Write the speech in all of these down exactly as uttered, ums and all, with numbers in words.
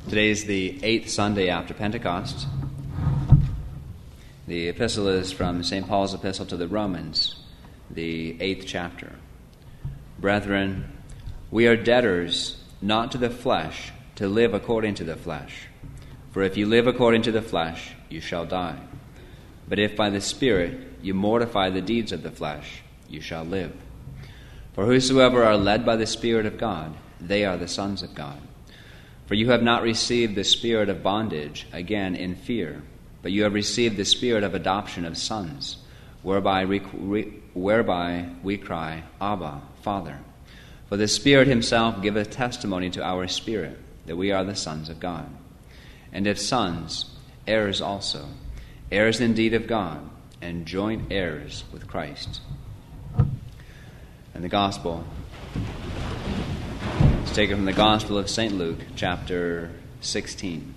Today is the eighth Sunday after Pentecost. The epistle is from Saint Paul's epistle to the Romans, the eighth chapter. Brethren, we are debtors not to the flesh, to live according to the flesh. For if you live according to the flesh, you shall die. But if by the Spirit you mortify the deeds of the flesh, you shall live. For whosoever are led by the Spirit of God, they are the sons of God. For you have not received the spirit of bondage, again in fear, but you have received the spirit of adoption of sons, whereby we, whereby we cry, Abba, Father. For the Spirit himself giveth testimony to our spirit that we are the sons of God. And if sons, heirs also, heirs indeed of God, and joint heirs with Christ. And the Gospel is taken from the Gospel of Saint Luke, chapter sixteen.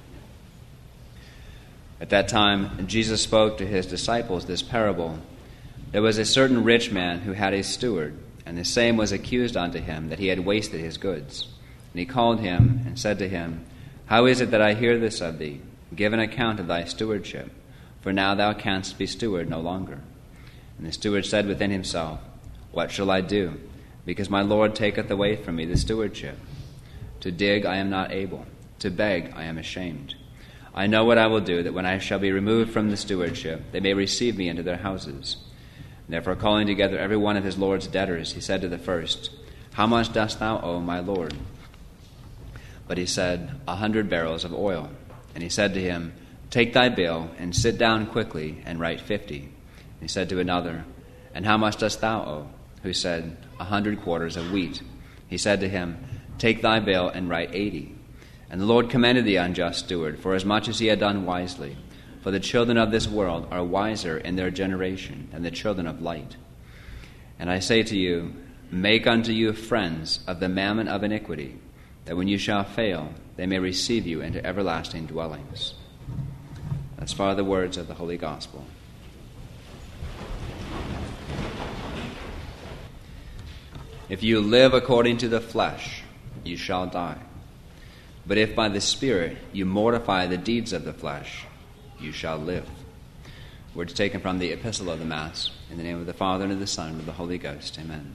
At that time, Jesus spoke to his disciples this parable. There was a certain rich man who had a steward, and the same was accused unto him that he had wasted his goods. And he called him and said to him, How is it that I hear this of thee? Give an account of thy stewardship, for now thou canst be steward no longer. And the steward said within himself, What shall I do? Because my Lord taketh away from me the stewardship. To dig I am not able, to beg I am ashamed. I know what I will do, that when I shall be removed from the stewardship, they may receive me into their houses. And therefore calling together every one of his Lord's debtors, he said to the first, How much dost thou owe my Lord? But he said, A hundred barrels of oil. And he said to him, Take thy bill, and sit down quickly, and write fifty. And he said to another, And how much dost thou owe? Who said, A hundred quarters of wheat. He said to him, Take thy bill, and write eighty. And the Lord commended the unjust steward, for as much as he had done wisely. For the children of this world are wiser in their generation than the children of light. And I say to you, Make unto you friends of the mammon of iniquity, that when you shall fail, they may receive you into everlasting dwellings. As far the words of the Holy Gospel. If you live according to the flesh, you shall die. But if by the Spirit you mortify the deeds of the flesh, you shall live. Words taken from the Epistle of the Mass. In the name of the Father, and of the Son, and of the Holy Ghost. Amen.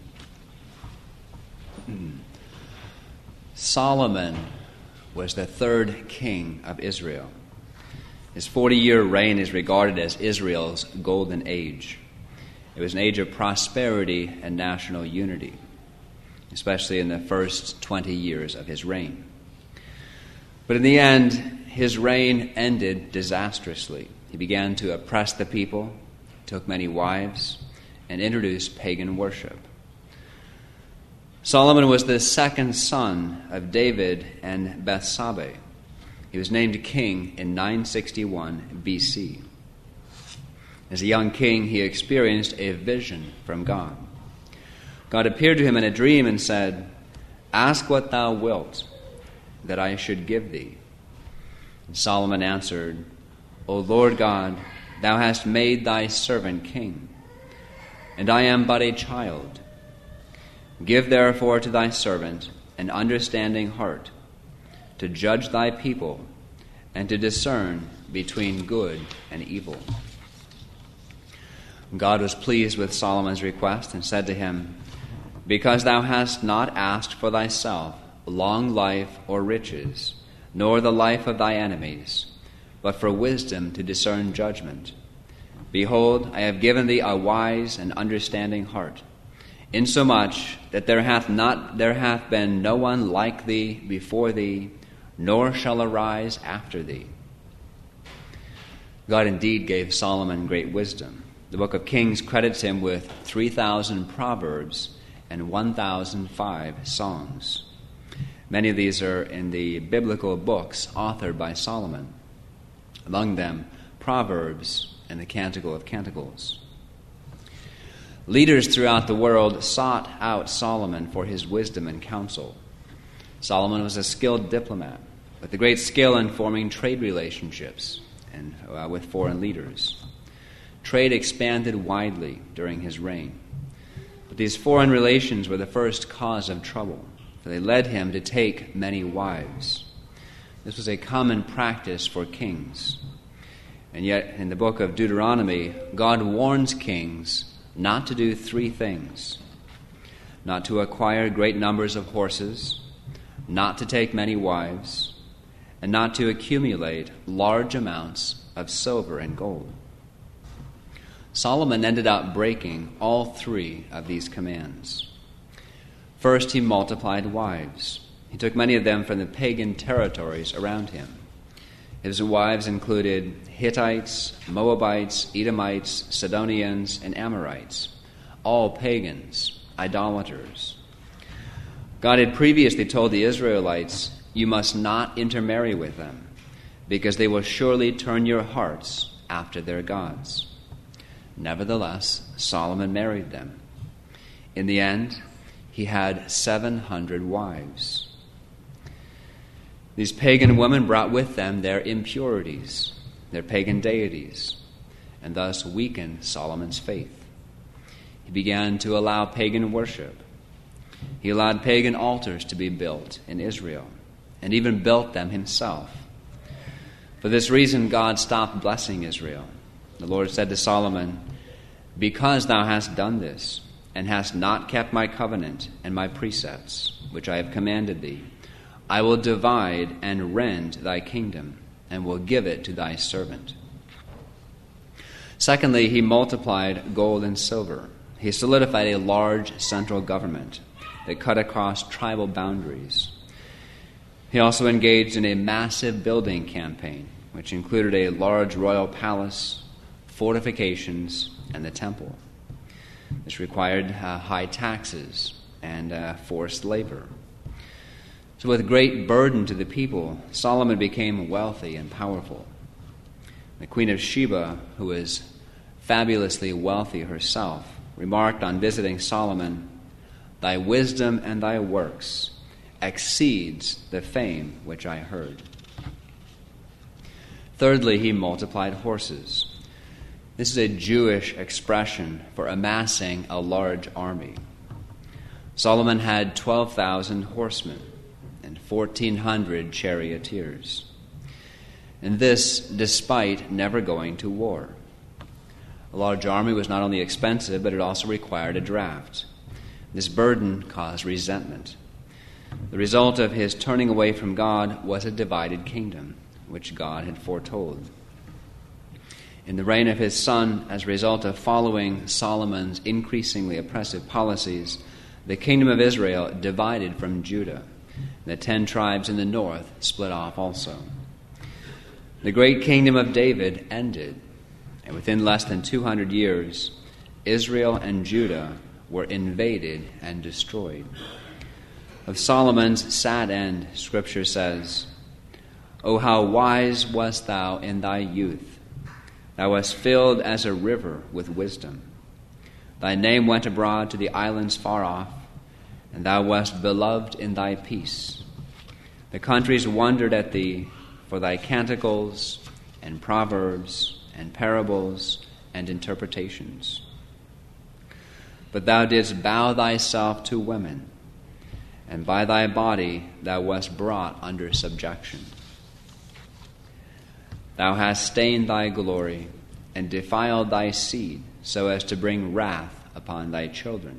Solomon was the third king of Israel. His forty-year reign is regarded as Israel's golden age. It was an age of prosperity and national unity, especially in the first twenty years of his reign. But in the end, his reign ended disastrously. He began to oppress the people, took many wives, and introduced pagan worship. Solomon was the second son of David and Bathsheba. He was named king in nine sixty-one B C. As a young king, he experienced a vision from God. God appeared to him in a dream and said, Ask what thou wilt, that I should give thee. And Solomon answered, O Lord God, thou hast made thy servant king, and I am but a child. Give therefore to thy servant an understanding heart, to judge thy people, and to discern between good and evil. God was pleased with Solomon's request and said to him, Because thou hast not asked for thyself long life or riches, nor the life of thy enemies, but for wisdom to discern judgment. Behold, I have given thee a wise and understanding heart, insomuch that there hath not there hath been no one like thee before thee, nor shall arise after thee. God indeed gave Solomon great wisdom. The book of Kings credits him with three thousand proverbs and one thousand five songs. Many of these are in the biblical books authored by Solomon, among them Proverbs and the Canticle of Canticles. Leaders throughout the world sought out Solomon for his wisdom and counsel. Solomon was a skilled diplomat with a great skill in forming trade relationships and uh, with foreign leaders. Trade expanded widely during his reign, but these foreign relations were the first cause of trouble, for they led him to take many wives. This was a common practice for kings. And yet, in the book of Deuteronomy, God warns kings not to do three things: not to acquire great numbers of horses, not to take many wives, and not to accumulate large amounts of silver and gold. Solomon ended up breaking all three of these commands. First, he multiplied wives. He took many of them from the pagan territories around him. His wives included Hittites, Moabites, Edomites, Sidonians, and Amorites, all pagans, idolaters. God had previously told the Israelites, "You must not intermarry with them, because they will surely turn your hearts after their gods." Nevertheless, Solomon married them. In the end, he had seven hundred wives. These pagan women brought with them their impurities, their pagan deities, and thus weakened Solomon's faith. He began to allow pagan worship. He allowed pagan altars to be built in Israel, and even built them himself. For this reason, God stopped blessing Israel. The Lord said to Solomon, "Because thou hast done this, and hast not kept my covenant and my precepts, which I have commanded thee, I will divide and rend thy kingdom, and will give it to thy servant." Secondly, he multiplied gold and silver. He solidified a large central government that cut across tribal boundaries. He also engaged in a massive building campaign, which included a large royal palace, fortifications, and the temple. This required uh, high taxes and uh, forced labor. So with great burden to the people, Solomon became wealthy and powerful. The Queen of Sheba, who was fabulously wealthy herself, remarked on visiting Solomon, "Thy wisdom and thy works exceeds the fame which I heard." Thirdly, he multiplied horses. This is a Jewish expression for amassing a large army. Solomon had twelve thousand horsemen and fourteen hundred charioteers. And this despite never going to war. A large army was not only expensive, but it also required a draft. This burden caused resentment. The result of his turning away from God was a divided kingdom, which God had foretold. In the reign of his son, as a result of following Solomon's increasingly oppressive policies, the kingdom of Israel divided from Judah. The ten tribes in the north split off also. The great kingdom of David ended, and within less than two hundred years, Israel and Judah were invaded and destroyed. Of Solomon's sad end, Scripture says, "O how wise wast thou in thy youth! Thou wast filled as a river with wisdom. Thy name went abroad to the islands far off, and thou wast beloved in thy peace. The countries wondered at thee for thy canticles and proverbs and parables and interpretations. But thou didst bow thyself to women, and by thy body thou wast brought under subjection. Thou hast stained thy glory and defiled thy seed, so as to bring wrath upon thy children."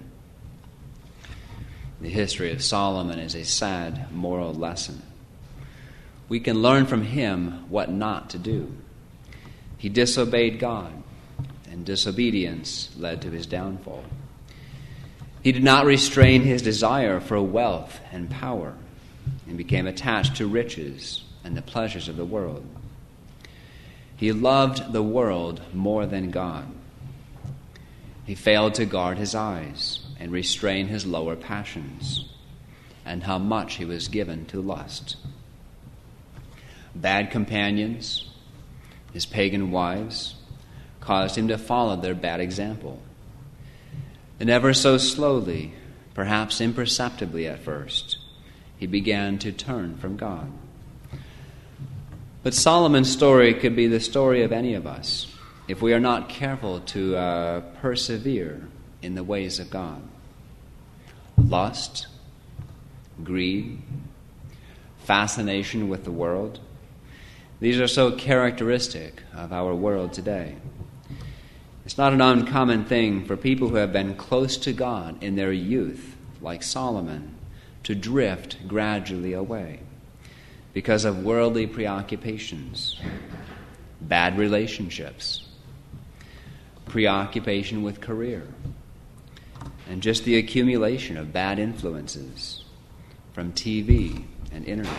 The history of Solomon is a sad moral lesson. We can learn from him what not to do. He disobeyed God, and disobedience led to his downfall. He did not restrain his desire for wealth and power, and became attached to riches and the pleasures of the world. He loved the world more than God. He failed to guard his eyes and restrain his lower passions, and how much he was given to lust. Bad companions, his pagan wives, caused him to follow their bad example. And ever so slowly, perhaps imperceptibly at first, he began to turn from God. But Solomon's story could be the story of any of us if we are not careful to uh, persevere in the ways of God. Lust, greed, fascination with the world. These are so characteristic of our world today. It's not an uncommon thing for people who have been close to God in their youth, like Solomon, to drift gradually away because of worldly preoccupations, bad relationships, preoccupation with career, and just the accumulation of bad influences from T V and internet.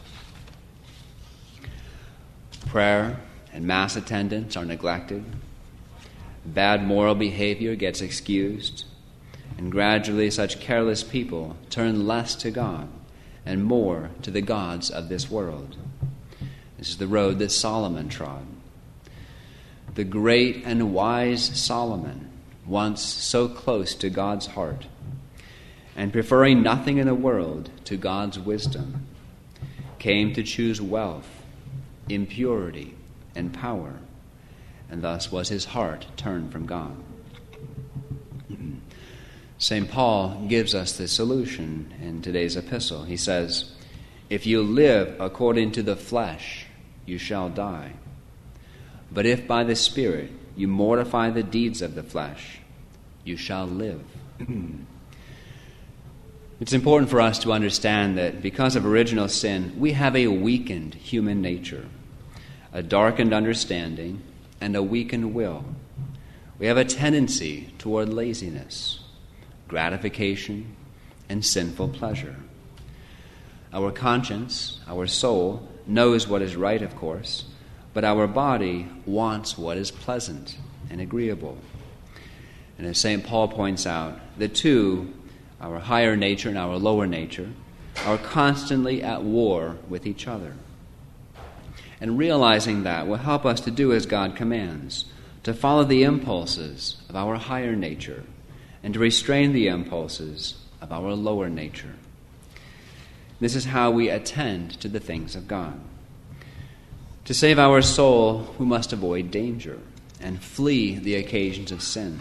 Prayer and mass attendance are neglected. Bad moral behavior gets excused, and gradually such careless people turn less to God and more to the gods of this world. This is the road that Solomon trod. The great and wise Solomon, once so close to God's heart, and preferring nothing in the world to God's wisdom, came to choose wealth, impurity, and power, and thus was his heart turned from God. Saint Paul gives us the solution in today's epistle. He says, "If you live according to the flesh, you shall die. But if by the Spirit you mortify the deeds of the flesh, you shall live." It's important for us to understand that because of original sin, we have a weakened human nature, a darkened understanding, and a weakened will. We have a tendency toward laziness, gratification, and sinful pleasure. Our conscience, our soul, knows what is right, of course, but our body wants what is pleasant and agreeable. And as Saint Paul points out, the two, our higher nature and our lower nature, are constantly at war with each other. And realizing that will help us to do as God commands, to follow the impulses of our higher nature and to restrain the impulses of our lower nature. This is how we attend to the things of God. To save our soul, we must avoid danger and flee the occasions of sin.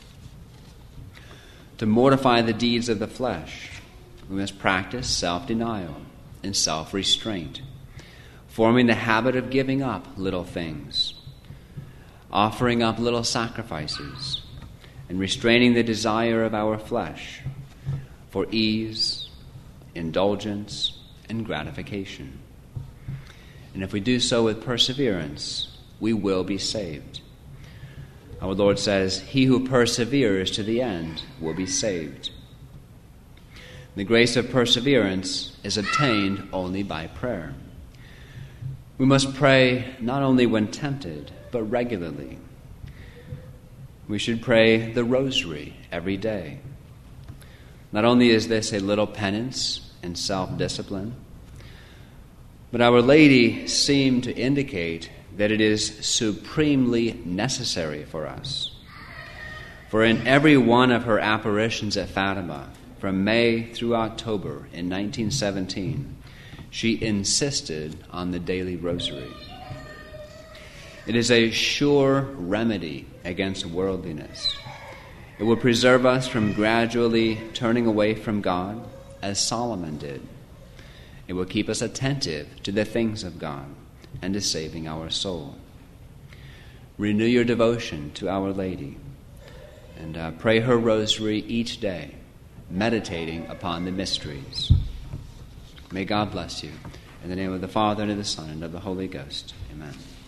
To mortify the deeds of the flesh, we must practice self-denial and self-restraint, forming the habit of giving up little things, offering up little sacrifices, and restraining the desire of our flesh for ease, indulgence, and gratification. And if we do so with perseverance, we will be saved. Our Lord says, "He who perseveres to the end will be saved." The grace of perseverance is obtained only by prayer. We must pray not only when tempted, but regularly. We should pray the rosary every day. Not only is this a little penance and self-discipline, but Our Lady seemed to indicate that it is supremely necessary for us. For in every one of her apparitions at Fatima, from May through October in nineteen seventeen, she insisted on the daily rosary. It is a sure remedy against worldliness. It will preserve us from gradually turning away from God, as Solomon did. It will keep us attentive to the things of God and to saving our soul. Renew your devotion to Our Lady and uh, pray her rosary each day, meditating upon the mysteries. May God bless you. In the name of the Father, and of the Son, and of the Holy Ghost. Amen.